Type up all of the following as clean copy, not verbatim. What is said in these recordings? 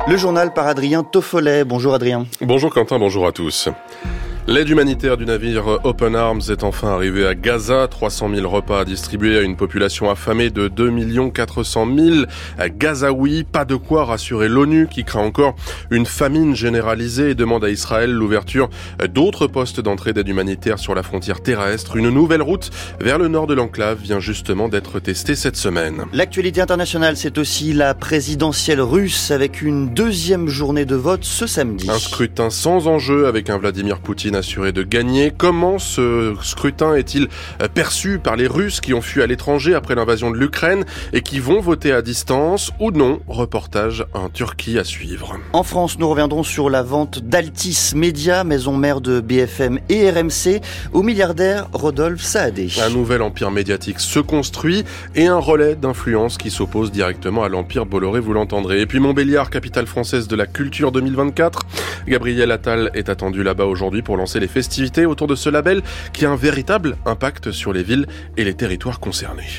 Le journal par Adrien Toffolet. Bonjour Adrien. Bonjour Quentin, bonjour à tous. L'aide humanitaire du navire Open Arms est enfin arrivée à Gaza. 300 000 repas distribués à une population affamée de 2 400 000 Gazaouis. Pas de quoi rassurer l'ONU qui craint encore une famine généralisée et demande à Israël l'ouverture d'autres postes d'entrée d'aide humanitaire sur la frontière terrestre. Une nouvelle route vers le nord de l'enclave vient justement d'être testée cette semaine. L'actualité internationale, c'est aussi la présidentielle russe avec une deuxième journée de vote ce samedi. Un scrutin sans enjeu avec un Vladimir Poutine assuré de gagner. Comment ce scrutin est-il perçu par les Russes qui ont fui à l'étranger après l'invasion de l'Ukraine et qui vont voter à distance ou non? Reportage en Turquie à suivre. En France, nous reviendrons sur la vente d'Altis Media, maison mère de BFM et RMC, au milliardaire Rodolphe Saadé. Un nouvel empire médiatique se construit et un relais d'influence qui s'oppose directement à l'empire Bolloré, vous l'entendrez. Et puis Montbéliard, capitale française de la culture 2024. Gabriel Attal est attendu là-bas aujourd'hui pour lancer les festivités autour de ce label qui a un véritable impact sur les villes et les territoires concernés.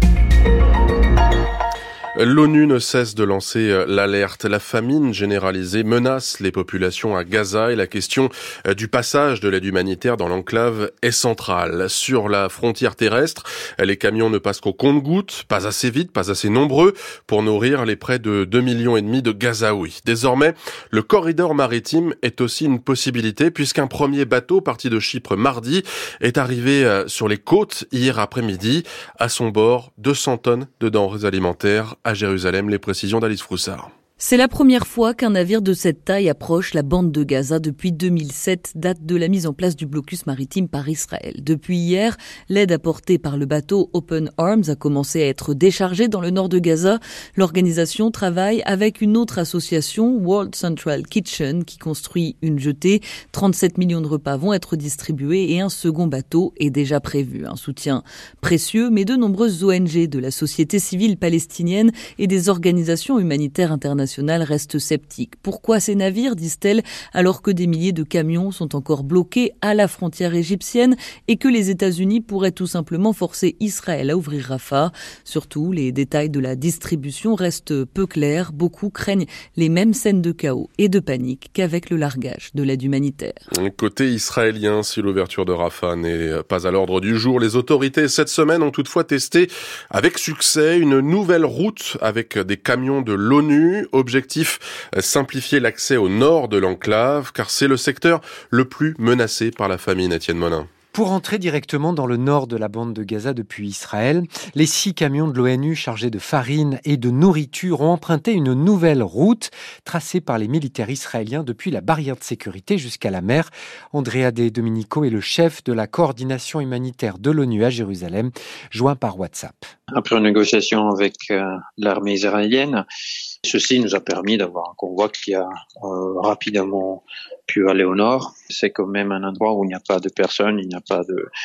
L'ONU ne cesse de lancer l'alerte. La famine généralisée menace les populations à Gaza et la question du passage de l'aide humanitaire dans l'enclave est centrale. Sur la frontière terrestre, les camions ne passent qu'au compte-gouttes, pas assez vite, pas assez nombreux pour nourrir les près de 2,5 millions de Gazaouis. Désormais, le corridor maritime est aussi une possibilité puisqu'un premier bateau parti de Chypre mardi est arrivé sur les côtes hier après-midi. À son bord, 200 tonnes de denrées alimentaires. À Jérusalem, les précisions d'Alice Froussard. C'est la première fois qu'un navire de cette taille approche la bande de Gaza depuis 2007, date de la mise en place du blocus maritime par Israël. Depuis hier, l'aide apportée par le bateau Open Arms a commencé à être déchargée dans le nord de Gaza. L'organisation travaille avec une autre association, World Central Kitchen, qui construit une jetée. 37 millions de repas vont être distribués et un second bateau est déjà prévu. Un soutien précieux, mais de nombreuses ONG de la société civile palestinienne et des organisations humanitaires internationales restent sceptiques. Pourquoi ces navires, disent-elles, alors que des milliers de camions sont encore bloqués à la frontière égyptienne et que les États-Unis pourraient tout simplement forcer Israël à ouvrir Rafah? Surtout, les détails de la distribution restent peu clairs. Beaucoup craignent les mêmes scènes de chaos et de panique qu'avec le largage de l'aide humanitaire. Côté israélien, si l'ouverture de Rafah n'est pas à l'ordre du jour, les autorités cette semaine ont toutefois testé avec succès une nouvelle route avec des camions de l'ONU. Objectif, simplifier l'accès au nord de l'enclave, car c'est le secteur le plus menacé par la famine, Étienne Monin. Pour entrer directement dans le nord de la bande de Gaza depuis Israël, les 6 camions de l'ONU chargés de farine et de nourriture ont emprunté une nouvelle route tracée par les militaires israéliens depuis la barrière de sécurité jusqu'à la mer. Andrea De Domenico est le chef de la coordination humanitaire de l'ONU à Jérusalem, joint par WhatsApp. Après une négociation avec l'armée israélienne, ceci nous a permis d'avoir un convoi qui a rapidement pu aller au nord. C'est quand même un endroit où il n'y a pas de personnes, il n'y a pas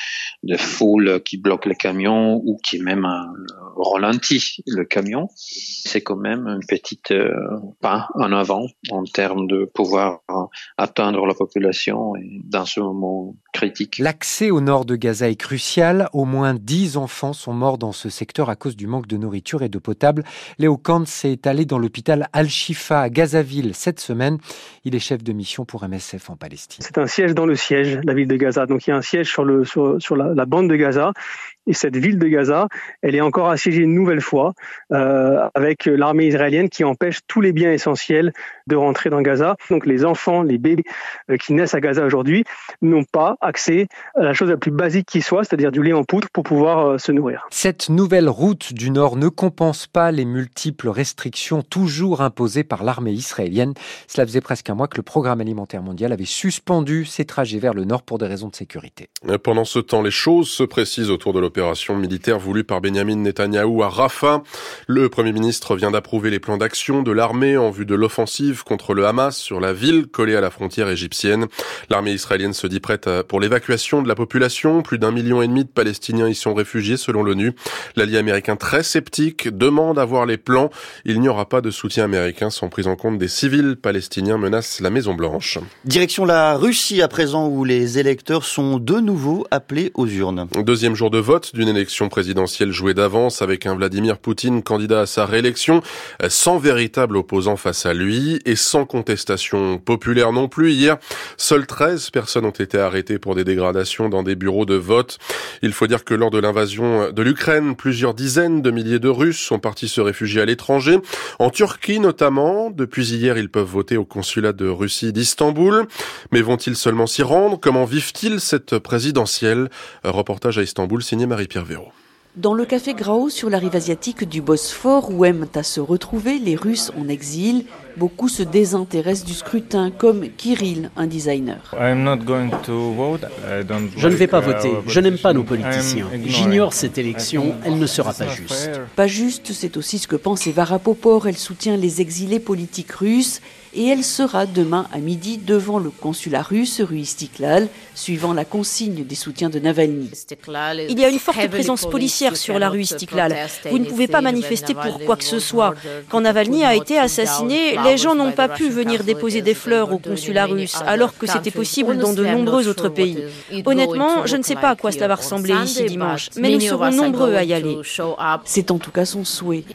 de foule qui bloque les camions ou qui même ralentit le camion. C'est quand même un petit pas en avant en termes de pouvoir atteindre la population dans ce moment critique. L'accès au nord de Gaza est crucial. Au moins 10 enfants sont morts dans ce secteur à cause du manque de nourriture et d'eau potable. Léo Kant s'est allé dans l'hôpital Al-Shifa à Gazaville cette semaine. Il est chef de mission pour MSF en Palestine. C'est un siège dans le siège, la ville de Gaza. Donc il y a un siège sur la bande de Gaza. Et cette ville de Gaza, elle est encore assiégée une nouvelle fois avec l'armée israélienne qui empêche tous les biens essentiels de rentrer dans Gaza. Donc les enfants, les bébés qui naissent à Gaza aujourd'hui n'ont pas accès à la chose la plus basique qui soit, c'est-à-dire du lait en poudre pour pouvoir se nourrir. Cette nouvelle route du Nord ne compense pas les multiples restrictions toujours imposées par l'armée israélienne. Cela faisait presque un mois que le Programme alimentaire mondial avait suspendu ses trajets vers le Nord pour des raisons de sécurité. Pendant ce temps, les choses se précisent autour de l'opération militaire voulue par Benyamin Netanyahou à Rafah. Le Premier ministre vient d'approuver les plans d'action de l'armée en vue de l'offensive contre le Hamas sur la ville collée à la frontière égyptienne. L'armée israélienne se dit prête pour l'évacuation de la population. Plus d'1,5 million de Palestiniens y sont réfugiés selon l'ONU. L'allié américain très sceptique demande à voir les plans. Il n'y aura pas de soutien américain sans prise en compte des civils palestiniens, menace la Maison-Blanche. Direction la Russie à présent où les électeurs sont de nouveau appelés aux urnes. Deuxième jour de vote vote d'une élection présidentielle jouée d'avance avec un Vladimir Poutine candidat à sa réélection, sans véritable opposant face à lui et sans contestation populaire non plus. Hier, seules 13 personnes ont été arrêtées pour des dégradations dans des bureaux de vote. Il faut dire que lors de l'invasion de l'Ukraine, plusieurs dizaines de milliers de Russes sont partis se réfugier à l'étranger. En Turquie notamment, depuis hier, ils peuvent voter au consulat de Russie d'Istanbul. Mais vont-ils seulement s'y rendre ? Comment vivent-ils cette présidentielle ? Reportage à Istanbul signé Marie-Pierre Véraud. Dans le café Grao, sur la rive asiatique du Bosphore, où aiment à se retrouver les Russes en exil, beaucoup se désintéressent du scrutin, comme Kirill, un designer. Je ne vais pas voter, je n'aime pas nos politiciens. J'ignore cette élection, elle ne sera pas juste. Pas juste, c'est aussi ce que pense Evara Popor. Elle soutient les exilés politiques russes et elle sera demain à midi devant le consulat russe rue Istiklal, suivant la consigne des soutiens de Navalny. Il y a une forte présence policière sur la rue Istiklal. Vous ne pouvez pas manifester pour quoi que ce soit. Quand Navalny a été assassiné, les gens n'ont pas pu venir déposer des fleurs au consulat russe, alors que c'était possible dans de nombreux autres pays. Honnêtement, je ne sais pas à quoi cela va ressembler ici dimanche, mais nous serons nombreux à y aller. C'est en tout cas son souhait.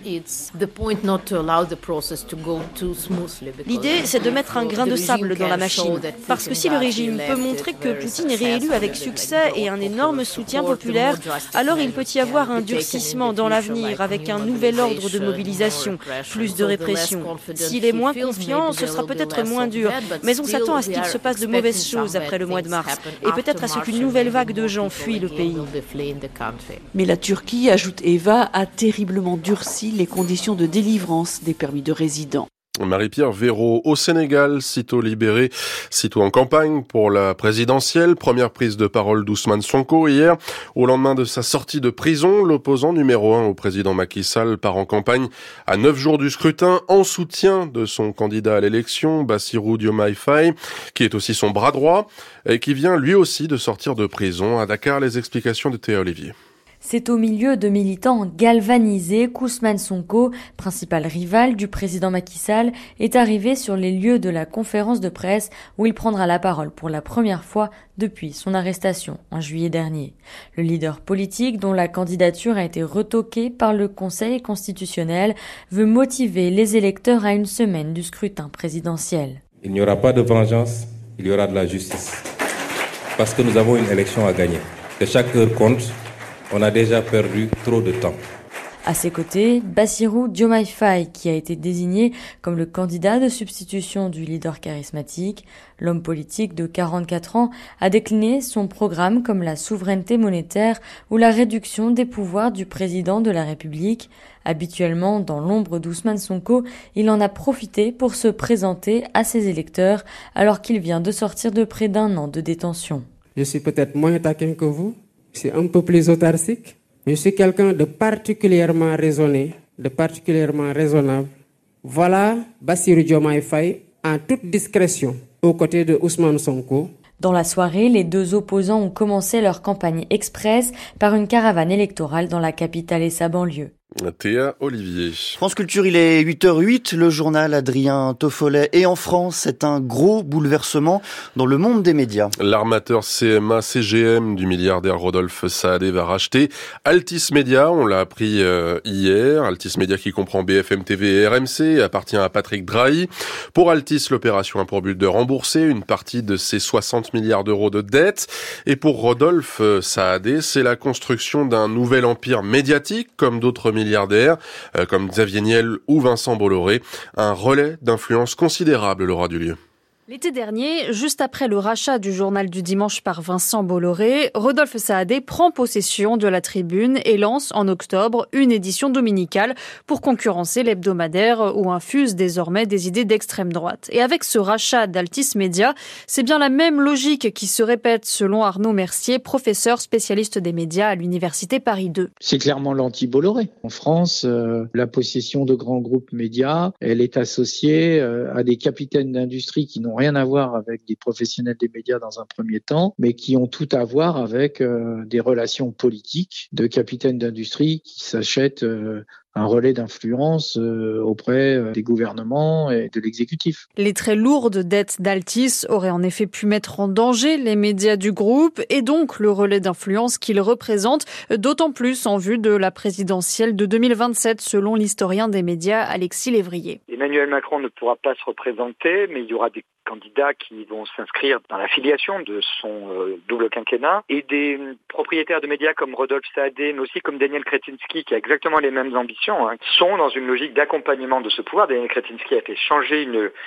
L'idée, c'est de mettre un grain de sable dans la machine. Parce que si le régime peut montrer que Poutine est réélu avec succès et un énorme soutien populaire, alors il peut y avoir un durcissement dans l'avenir avec un nouvel ordre de mobilisation, plus de répression. S'il est moins confiant, ce sera peut-être moins dur, mais on s'attend à ce qu'il se passe de mauvaises choses après le mois de mars et peut-être à ce qu'une nouvelle vague de gens fuit le pays. Mais la Turquie, ajoute Eva, a terriblement durci les conditions de délivrance des permis de résident. Marie-Pierre Véraud au Sénégal, sitôt libéré, sitôt en campagne pour la présidentielle. Première prise de parole d'Ousmane Sonko hier. Au lendemain de sa sortie de prison, l'opposant numéro 1 au président Macky Sall part en campagne à 9 jours du scrutin en soutien de son candidat à l'élection, Bassirou Diomaye Faye, qui est aussi son bras droit et qui vient lui aussi de sortir de prison. À Dakar, les explications de Théa Olivier. C'est au milieu de militants galvanisés qu'Ousmane Sonko, principal rival du président Macky Sall, est arrivé sur les lieux de la conférence de presse où il prendra la parole pour la première fois depuis son arrestation en juillet dernier. Le leader politique, dont la candidature a été retoquée par le Conseil constitutionnel, veut motiver les électeurs à une semaine du scrutin présidentiel. Il n'y aura pas de vengeance, il y aura de la justice. Parce que nous avons une élection à gagner. Que chaque heure compte. On a déjà perdu trop de temps. À ses côtés, Bassirou Diomaye Faye, qui a été désigné comme le candidat de substitution du leader charismatique. L'homme politique de 44 ans a décliné son programme comme la souveraineté monétaire ou la réduction des pouvoirs du président de la République. Habituellement dans l'ombre d'Ousmane Sonko, il en a profité pour se présenter à ses électeurs alors qu'il vient de sortir de près d'un an de détention. Je suis peut-être moins taquin que vous. C'est un peu plus autarcique. Je suis quelqu'un de particulièrement raisonné, de particulièrement raisonnable. Voilà Bassirou Diomaye Faye en toute discrétion aux côtés de Ousmane Sonko. Dans la soirée, les deux opposants ont commencé leur campagne express par une caravane électorale dans la capitale et sa banlieue. Théa Olivier. France Culture, il est 8h08, le journal Adrien Toffolet. Et en France, c'est un gros bouleversement dans le monde des médias. L'armateur CMA-CGM du milliardaire Rodolphe Saadé va racheter Altice Media, on l'a appris hier. Altice Media qui comprend BFM TV et RMC, appartient à Patrick Drahi. Pour Altice, l'opération a pour but de rembourser une partie de ses 60 milliards d'euros de dettes. Et pour Rodolphe Saadé, c'est la construction d'un nouvel empire médiatique, comme d'autres milliardaires, comme Xavier Niel ou Vincent Bolloré. Un relais d'influence considérable, Laura Dulieu. L'été dernier, juste après le rachat du journal du dimanche par Vincent Bolloré, Rodolphe Saadé prend possession de la Tribune et lance en octobre une édition dominicale pour concurrencer l'hebdomadaire où infuse désormais des idées d'extrême droite. Et avec ce rachat d'Altis Media, c'est bien la même logique qui se répète selon Arnaud Mercier, professeur spécialiste des médias à l'Université Paris 2. C'est clairement l'anti-Bolloré. En France, la possession de grands groupes médias, elle est associée à des capitaines d'industrie qui n'ont rien à voir avec des professionnels des médias dans un premier temps, mais qui ont tout à voir avec des relations politiques de capitaines d'industrie qui s'achètent un relais d'influence auprès des gouvernements et de l'exécutif. Les très lourdes dettes d'Altis auraient en effet pu mettre en danger les médias du groupe et donc le relais d'influence qu'il représente, d'autant plus en vue de la présidentielle de 2027, selon l'historien des médias Alexis Lévrier. Emmanuel Macron ne pourra pas se représenter, mais il y aura des candidats qui vont s'inscrire dans l'affiliation de son double quinquennat et des propriétaires de médias comme Rodolphe Saadé, mais aussi comme Daniel Kretinsky, qui a exactement les mêmes ambitions, sont dans une logique d'accompagnement de ce pouvoir. Daniel Kretinsky a fait changer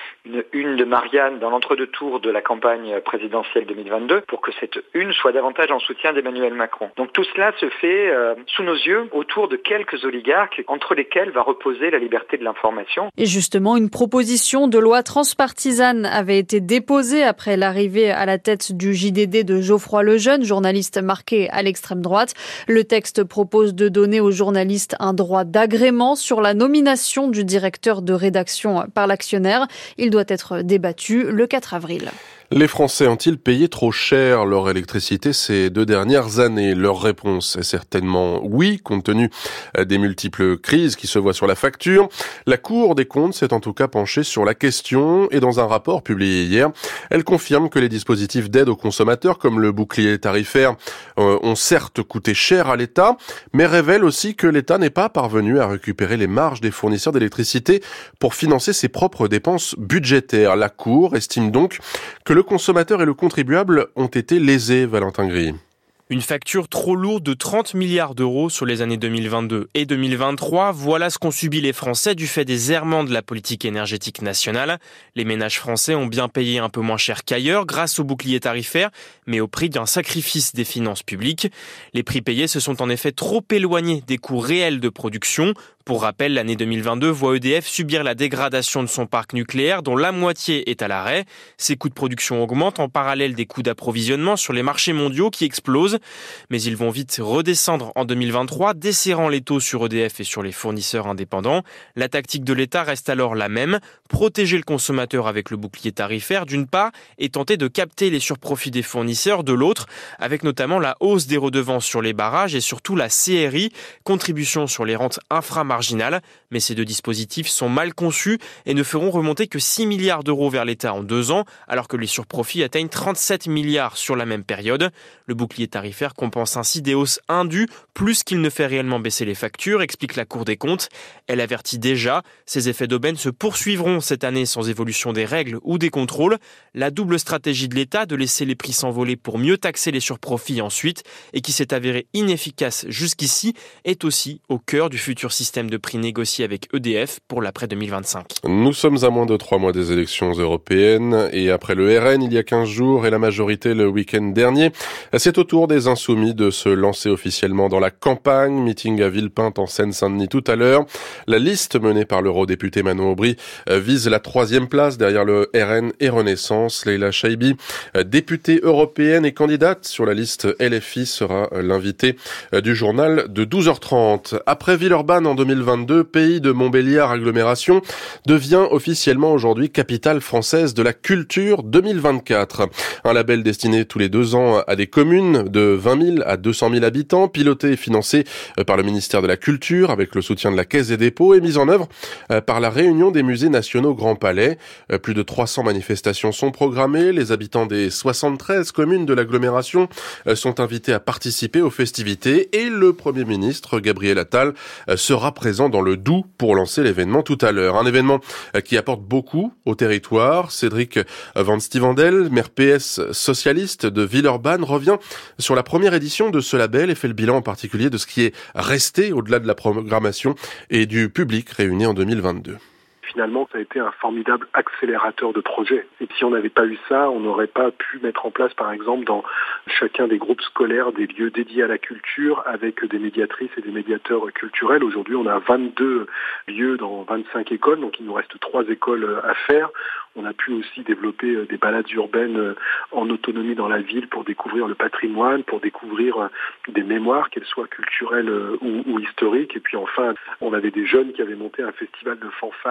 une de Marianne dans l'entre-deux tours de la campagne présidentielle 2022 pour que cette une soit davantage en soutien d'Emmanuel Macron. Donc tout cela se fait sous nos yeux autour de quelques oligarques entre lesquels va reposer la liberté de l'information. Et justement, une proposition de loi transpartisane avait été déposée après l'arrivée à la tête du JDD de Geoffroy Lejeune, journaliste marqué à l'extrême droite. Le texte propose de donner aux journalistes un droit d'agrément sur la nomination du directeur de rédaction par l'actionnaire. Il doit être débattu le 4 avril. Les Français ont-ils payé trop cher leur électricité ces 2 dernières années? Leur réponse est certainement oui, compte tenu des multiples crises qui se voient sur la facture. La Cour des comptes s'est en tout cas penchée sur la question et dans un rapport publié hier, elle confirme que les dispositifs d'aide aux consommateurs comme le bouclier tarifaire ont certes coûté cher à l'État, mais révèle aussi que l'État n'est pas parvenu à récupérer les marges des fournisseurs d'électricité pour financer ses propres dépenses budgétaires. La Cour estime donc que le consommateur et le contribuable ont été lésés, Valentin Gris. Une facture trop lourde de 30 milliards d'euros sur les années 2022 et 2023. Voilà ce qu'ont subi les Français du fait des errements de la politique énergétique nationale. Les ménages français ont bien payé un peu moins cher qu'ailleurs grâce au bouclier tarifaire, mais au prix d'un sacrifice des finances publiques. Les prix payés se sont en effet trop éloignés des coûts réels de production. Pour rappel, l'année 2022 voit EDF subir la dégradation de son parc nucléaire dont la moitié est à l'arrêt. Ses coûts de production augmentent en parallèle des coûts d'approvisionnement sur les marchés mondiaux qui explosent. Mais ils vont vite redescendre en 2023, desserrant les taux sur EDF et sur les fournisseurs indépendants. La tactique de l'État reste alors la même, protéger le consommateur avec le bouclier tarifaire d'une part et tenter de capter les surprofits des fournisseurs de l'autre, avec notamment la hausse des redevances sur les barrages et surtout la CRI, contribution sur les rentes inframarginales. Mais ces 2 dispositifs sont mal conçus et ne feront remonter que 6 milliards d'euros vers l'État en 2 ans, alors que les surprofits atteignent 37 milliards sur la même période. Le bouclier tarifaire compense ainsi des hausses indues, plus qu'il ne fait réellement baisser les factures, explique la Cour des comptes. Elle avertit déjà, ces effets d'aubaine se poursuivront cette année sans évolution des règles ou des contrôles. La double stratégie de l'État de laisser les prix s'envoler pour mieux taxer les surprofits ensuite, et qui s'est avérée inefficace jusqu'ici, est aussi au cœur du futur système de prix négocié avec EDF pour l'après 2025. Nous sommes à moins de 3 mois des élections européennes et après le RN il y a 15 jours et la majorité le week-end dernier, c'est au tour des Insoumis de se lancer officiellement dans la campagne. Meeting à Villepinte en Seine-Saint-Denis tout à l'heure. La liste menée par l'eurodéputé Manon Aubry vise la 3e place derrière le RN et Renaissance. Leïla Chaibi, députée européenne et candidate sur la liste LFI, sera l'invitée du journal de 12h30. Après Villeurbanne en 2022, pays de Montbéliard agglomération, devient officiellement aujourd'hui capitale française de la culture 2024. Un label destiné tous les 2 ans à des communes de 20 000 à 200 000 habitants, piloté et financé par le ministère de la Culture avec le soutien de la Caisse des dépôts et mis en œuvre par la Réunion des musées nationaux Grand Palais. Plus de 300 manifestations sont programmées. Les habitants des 73 communes de l'agglomération sont invités à participer aux festivités et le Premier ministre Gabriel Attal sera présent dans le Doubs pour lancer l'événement tout à l'heure. Un événement qui apporte beaucoup au territoire. Cédric Van Stevendel, maire PS socialiste de Villeurbanne, revient sur la première édition de ce label et fait le bilan en particulier de ce qui est resté au-delà de la programmation et du public réuni en 2022. Finalement, ça a été un formidable accélérateur de projets. Et si on n'avait pas eu ça, on n'aurait pas pu mettre en place, par exemple, dans chacun des groupes scolaires, des lieux dédiés à la culture avec des médiatrices et des médiateurs culturels. Aujourd'hui, on a 22 lieux dans 25 écoles, donc il nous reste 3 écoles à faire. On a pu aussi développer des balades urbaines en autonomie dans la ville pour découvrir le patrimoine, pour découvrir des mémoires, qu'elles soient culturelles ou historiques. Et puis enfin, on avait des jeunes qui avaient monté un festival de fanfare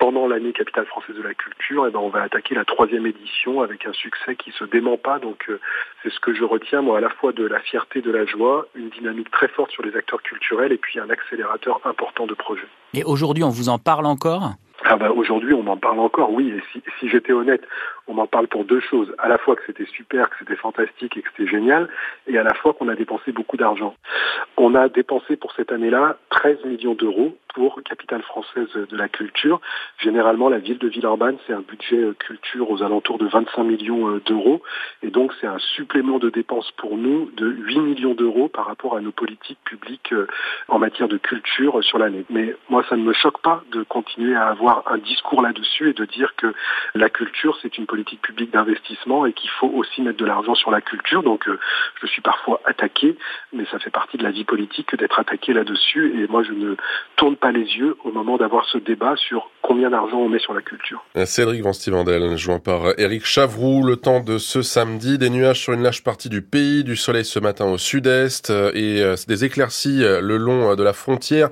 pendant l'année Capitale française de la culture, on va attaquer la 3e édition avec un succès qui se dément pas. Donc c'est ce que je retiens, moi, à la fois de la fierté, de la joie, une dynamique très forte sur les acteurs culturels et puis un accélérateur important de projets. Et aujourd'hui, on vous en parle encore ? Aujourd'hui, on m'en parle encore, oui. Et si j'étais honnête, on m'en parle pour 2 choses. À la fois que c'était super, que c'était fantastique et que c'était génial, et à la fois qu'on a dépensé beaucoup d'argent. On a dépensé pour cette année-là 13 millions d'euros pour Capitale française de la culture. Généralement, la ville de Villeurbanne, c'est un budget culture aux alentours de 25 millions d'euros. Et donc, c'est un supplément de dépenses pour nous de 8 millions d'euros par rapport à nos politiques publiques en matière de culture sur l'année. Mais moi, ça ne me choque pas de continuer à avoir un discours là-dessus et de dire que la culture, c'est une politique publique d'investissement et qu'il faut aussi mettre de l'argent sur la culture. Donc, je suis parfois attaqué, mais ça fait partie de la vie politique d'être attaqué là-dessus. Et moi, je ne tourne pas les yeux au moment d'avoir ce débat sur combien d'argent on met sur la culture. Cédric Van Stevendel, joint par Éric Chavroux. Le temps de ce samedi, des nuages sur une large partie du pays, du soleil ce matin au sud-est et des éclaircies le long de la frontière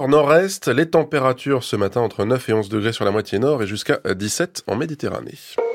nord-nord-est. Les températures ce matin entre 9 et 11 degrés sur la moitié nord et jusqu'à 17 en Méditerranée.